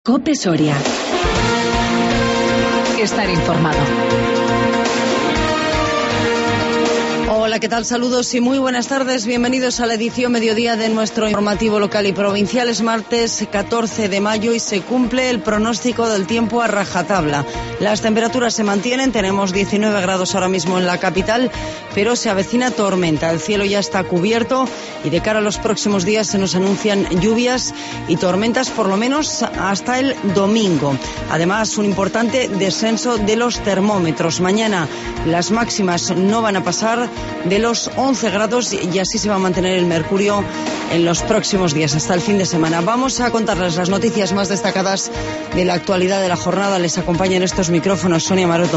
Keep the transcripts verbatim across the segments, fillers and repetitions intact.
COPE Soria. Estar informado. Hola, ¿qué tal? Saludos y muy buenas tardes. Bienvenidos a la edición mediodía de nuestro informativo local y provincial. Es martes catorce de mayo y se cumple el pronóstico del tiempo a rajatabla. Las temperaturas se mantienen, tenemos diecinueve grados ahora mismo en la capital, pero se avecina tormenta. El cielo ya está cubierto y de cara a los próximos días se nos anuncian lluvias y tormentas por lo menos hasta el domingo. Además, un importante descenso de los termómetros. Mañana las máximas no van a pasar de los once grados y así se va a mantener el mercurio en los próximos días hasta el fin de semana. Vamos a contarles las noticias más destacadas de la actualidad de la jornada. Les acompaña en estos micrófonos Sonia Maroto.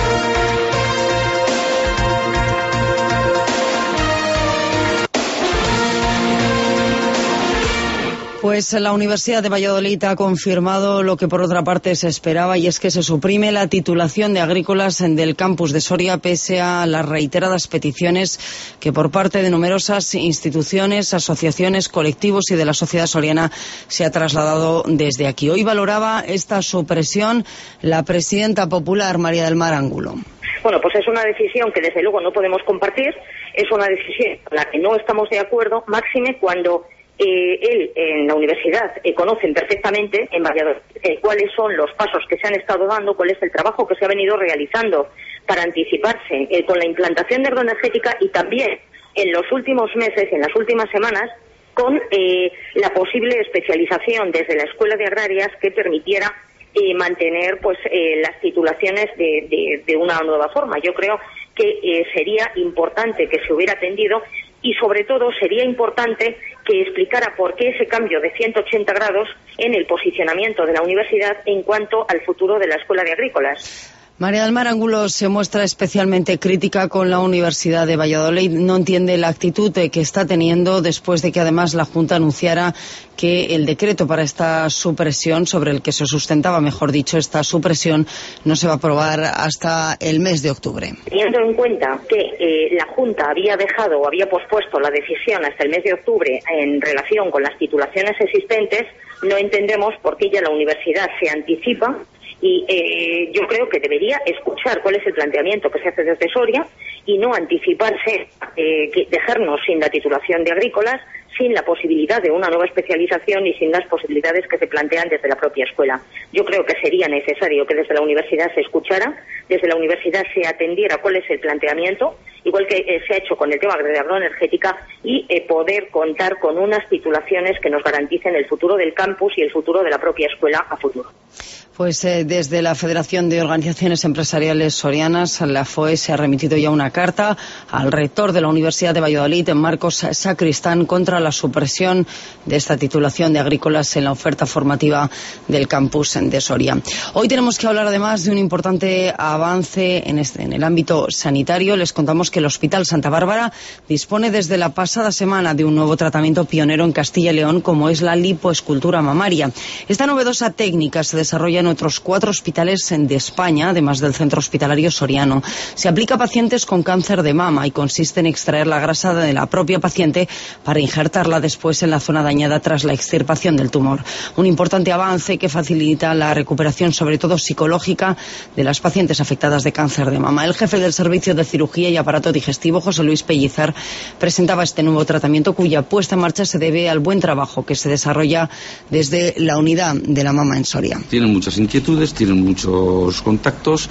Pues la Universidad de Valladolid ha confirmado lo que por otra parte se esperaba, y es que se suprime la titulación de agrícolas del campus de Soria pese a las reiteradas peticiones que por parte de numerosas instituciones, asociaciones, colectivos y de la sociedad soriana se ha trasladado desde aquí. Hoy valoraba esta supresión la presidenta popular María del Mar Ángulo. Bueno, pues es una decisión que desde luego no podemos compartir, es una decisión con la que no estamos de acuerdo, máxime cuando Eh, él en la universidad eh, conocen perfectamente en Valladolid eh, cuáles son los pasos que se han estado dando, cuál es el trabajo que se ha venido realizando para anticiparse eh, con la implantación de energética y también en los últimos meses, en las últimas semanas, con eh, la posible especialización desde la Escuela de Agrarias que permitiera eh, mantener pues eh, las titulaciones de, de, de una nueva forma. Yo creo que eh, sería importante que se hubiera atendido y sobre todo sería importante que explicara por qué ese cambio de ciento ochenta grados en el posicionamiento de la universidad en cuanto al futuro de la Escuela de Agrícolas. María del Mar Ángulo se muestra especialmente crítica con la Universidad de Valladolid. No entiende la actitud que está teniendo después de que además la Junta anunciara que el decreto para esta supresión, sobre el que se sustentaba, mejor dicho, esta supresión, no se va a aprobar hasta el mes de octubre. Teniendo en cuenta que eh, la Junta había dejado o había pospuesto la decisión hasta el mes de octubre en relación con las titulaciones existentes, no entendemos por qué ya la universidad se anticipa. Y eh, yo creo que debería escuchar cuál es el planteamiento que se hace desde Soria y no anticiparse, eh, que dejarnos sin la titulación de agrícolas, sin la posibilidad de una nueva especialización y sin las posibilidades que se plantean desde la propia escuela. Yo creo que sería necesario que desde la universidad se escuchara, desde la universidad se atendiera cuál es el planteamiento, igual que eh, se ha hecho con el tema de agroenergética, y eh, poder contar con unas titulaciones que nos garanticen el futuro del campus y el futuro de la propia escuela a futuro. Pues eh, desde la Federación de Organizaciones Empresariales Sorianas, la F O E, se ha remitido ya una carta al rector de la Universidad de Valladolid, Marcos Sacristán, contra la supresión de esta titulación de agrícolas en la oferta formativa del campus de Soria. Hoy tenemos que hablar además de un importante avance en, este, en el ámbito sanitario. Les contamos que el Hospital Santa Bárbara dispone desde la pasada semana de un nuevo tratamiento pionero en Castilla y León, como es la lipoescultura mamaria. Esta novedosa técnica se desarrolla en otros cuatro hospitales de España, además del centro hospitalario soriano. Se aplica a pacientes con cáncer de mama y consiste en extraer la grasa de la propia paciente para injertarla después en la zona dañada tras la extirpación del tumor. Un importante avance que facilita la recuperación, sobre todo psicológica, de las pacientes afectadas de cáncer de mama. El jefe del Servicio de Cirugía y Aparato Digestivo, José Luis Pellizar, presentaba este nuevo tratamiento cuya puesta en marcha se debe al buen trabajo que se desarrolla desde la unidad de la mama en Soria. Tienen muchas inquietudes, tienen muchos contactos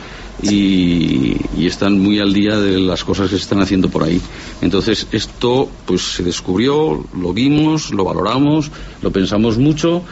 y, y están muy al día de las cosas que se están haciendo por ahí. Entonces esto pues se descubrió, lo vimos, lo valoramos, lo pensamos mucho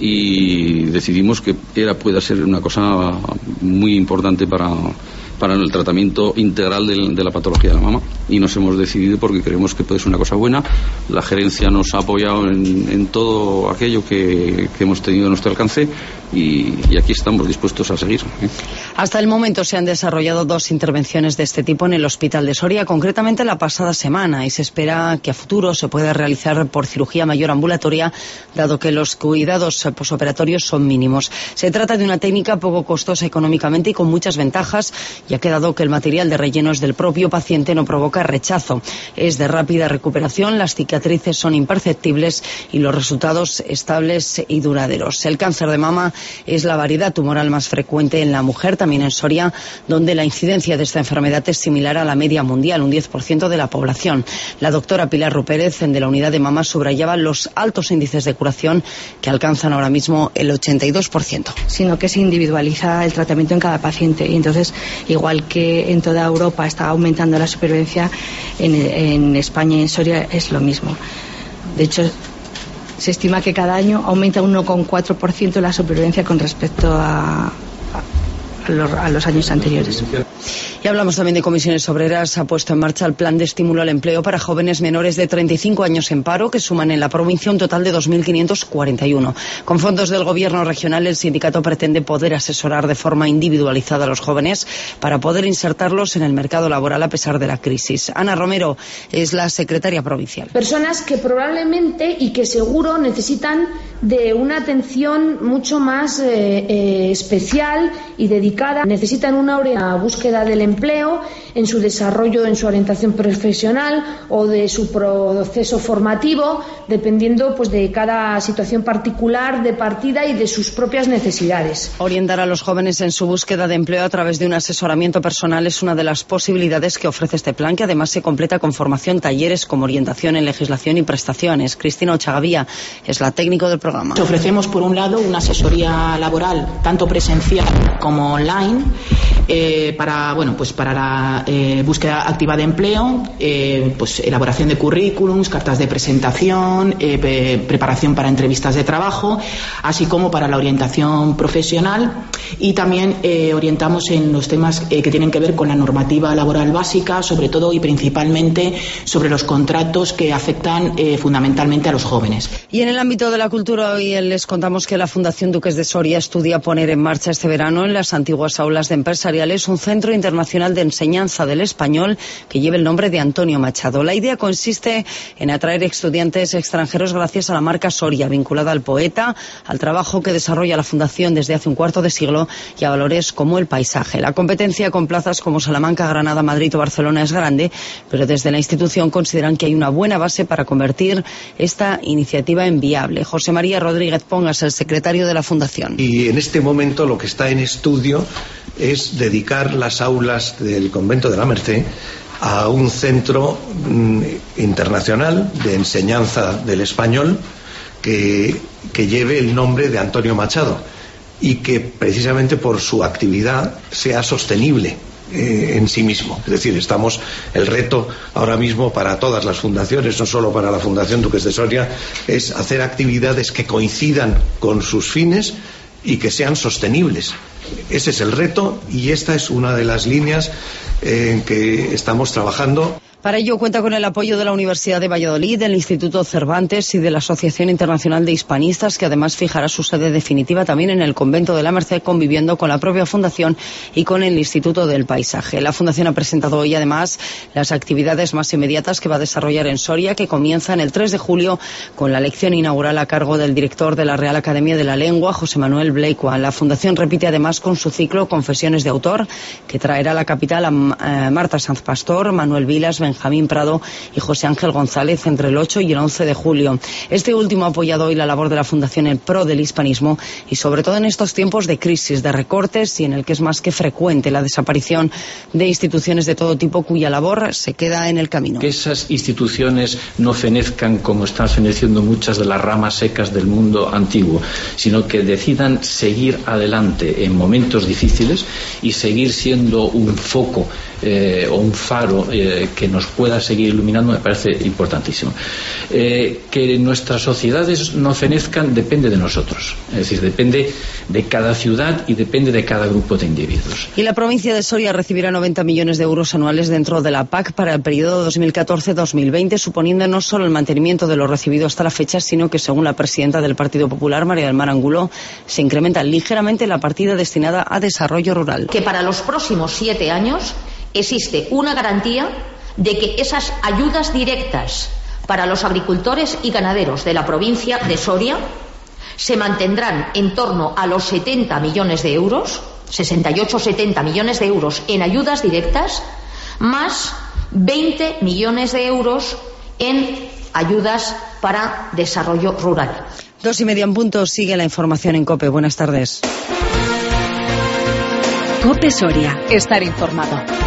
y decidimos que era pueda ser una cosa muy importante para para el tratamiento integral de, de la patología de la mama, y nos hemos decidido porque creemos que puede ser una cosa buena. La gerencia nos ha apoyado en, en todo aquello que, que hemos tenido a nuestro alcance y, y aquí estamos dispuestos a seguir. Hasta el momento se han desarrollado dos intervenciones de este tipo en el Hospital de Soria, concretamente la pasada semana, y se espera que a futuro se pueda realizar por cirugía mayor ambulatoria, dado que los cuidados posoperatorios son mínimos. Se trata de una técnica poco costosa económicamente y con muchas ventajas, y ha quedado que el material de relleno es del propio paciente, no provoca rechazo. Es de rápida recuperación, las cicatrices son imperceptibles y los resultados estables y duraderos. El cáncer de mama es la variedad tumoral más frecuente en la mujer, también en Soria, donde la incidencia de esta enfermedad es similar a la media mundial, un diez por ciento de la población. La doctora Pilar Rupérez, de la unidad de mama, subrayaba los altos índices de curación que alcanzan ahora mismo el ochenta y dos por ciento. Sino que se individualiza el tratamiento en cada paciente y entonces, igual que en toda Europa está aumentando la supervivencia, en, en España y en Soria es lo mismo. De hecho, se estima que cada año aumenta un uno coma cuatro por ciento la supervivencia con respecto a, a, los, a los años anteriores. Y hablamos también de Comisiones Obreras. Ha puesto en marcha el plan de estímulo al empleo para jóvenes menores de treinta y cinco años en paro, que suman en la provincia un total de dos mil quinientos cuarenta y uno. Con fondos del Gobierno regional, el sindicato pretende poder asesorar de forma individualizada a los jóvenes para poder insertarlos en el mercado laboral a pesar de la crisis. Ana Romero es la secretaria provincial. Personas que probablemente y que seguro necesitan de una atención mucho más eh, eh, especial y dedicada. Necesitan una búsqueda del empleo, en su desarrollo, en su orientación profesional o de su proceso formativo, dependiendo pues de cada situación particular de partida y de sus propias necesidades. Orientar a los jóvenes en su búsqueda de empleo a través de un asesoramiento personal es una de las posibilidades que ofrece este plan, que además se completa con formación, talleres como orientación en legislación y prestaciones. Cristina Ochagavía es la técnico del programa. Ofrecemos, por un lado, una asesoría laboral tanto presencial como online eh, para bueno pues para la eh, búsqueda activa de empleo, eh, pues elaboración de currículums, cartas de presentación, eh, pre preparación para entrevistas de trabajo, así como para la orientación profesional, y también eh, orientamos en los temas eh, que tienen que ver con la normativa laboral básica, sobre todo y principalmente sobre los contratos que afectan eh, fundamentalmente a los jóvenes. Y en el ámbito de la cultura, hoy les contamos que la Fundación Duques de Soria estudia poner en marcha este verano en las antiguas aulas de Empresariales un centro internacional de enseñanza del español que lleva el nombre de Antonio Machado. La idea consiste en atraer estudiantes extranjeros gracias a la marca Soria, vinculada al poeta, al trabajo que desarrolla la Fundación desde hace un cuarto de siglo y a valores como el paisaje. La competencia con plazas como Salamanca, Granada, Madrid o Barcelona es grande, pero desde la institución consideran que hay una buena base para convertir esta iniciativa en viable. José María Rodríguez Pongas, el secretario de la Fundación. Y en este momento lo que está en estudio es dedicar las aulas del convento de la Merced a un centro mm, internacional de enseñanza del español que, que lleve el nombre de Antonio Machado y que precisamente por su actividad sea sostenible eh, en sí mismo. Es decir, estamos el reto ahora mismo para todas las fundaciones, no solo para la Fundación Duques de Soria, es hacer actividades que coincidan con sus fines y que sean sostenibles. Ese es el reto y esta es una de las líneas en que estamos trabajando. Para ello cuenta con el apoyo de la Universidad de Valladolid, del Instituto Cervantes y de la Asociación Internacional de Hispanistas, que además fijará su sede definitiva también en el Convento de la Merced, conviviendo con la propia Fundación y con el Instituto del Paisaje. La Fundación ha presentado hoy además las actividades más inmediatas que va a desarrollar en Soria, que comienzan el tres de julio con la lección inaugural a cargo del director de la Real Academia de la Lengua, José Manuel Bleicua. La Fundación repite además con su ciclo Confesiones de Autor, que traerá a la capital a Marta Sanz Pastor, Manuel Vilas, Benjamín Prado y José Ángel González entre el ocho y el once de julio. Este último ha apoyado hoy la labor de la Fundación en pro del hispanismo y sobre todo en estos tiempos de crisis, de recortes y en el que es más que frecuente la desaparición de instituciones de todo tipo cuya labor se queda en el camino. Que esas instituciones no fenezcan como están feneciendo muchas de las ramas secas del mundo antiguo, sino que decidan seguir adelante en momentos difíciles y seguir siendo un foco eh, o un faro eh, que nos pueda seguir iluminando, me parece importantísimo. Eh, que nuestras sociedades no fenezcan depende de nosotros, es decir, depende de cada ciudad y depende de cada grupo de individuos. Y la provincia de Soria recibirá noventa millones de euros anuales dentro de la P A C para el periodo dos mil catorce dos mil veinte, suponiendo no solo el mantenimiento de lo recibido hasta la fecha, sino que, según la presidenta del Partido Popular, María del Mar Angulo, se incrementa ligeramente la partida destinada a desarrollo rural. Que para los próximos siete años existe una garantía de que esas ayudas directas para los agricultores y ganaderos de la provincia de Soria se mantendrán en torno a los setenta millones de euros, sesenta y ocho o setenta millones de euros en ayudas directas, más veinte millones de euros en ayudas para desarrollo rural. Dos y media en punto, sigue la información en COPE. Buenas tardes. COPE Soria. Estar informado.